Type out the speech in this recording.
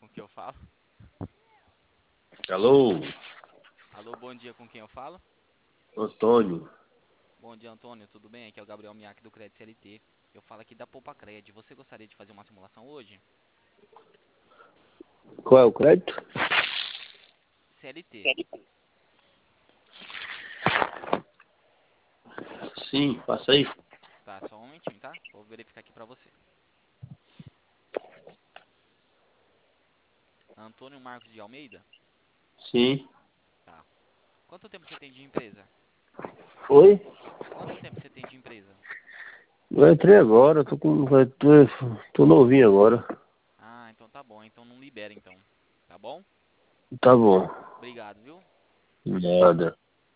com quem eu falo? Alô, Alô, bom dia, com quem eu falo? Antônio. Bom dia, Antônio, tudo bem? Aqui é o Gabriel Miak do Crédito CLT. Eu falo aqui da Poupa Cred. Você gostaria de fazer uma simulação hoje? Qual é o crédito? CLT. Sim, passa aí. Tá, só um momentinho, tá? Vou verificar aqui pra você. Antônio Marcos de Almeida? Sim. Tá. Quanto tempo você tem de empresa? Oi? Quanto tempo você tem de empresa? Eu entrei agora, tô novinho agora. Ah, então tá bom. Então não libera, então. Tá bom? Tá bom. Obrigado, viu? Nada.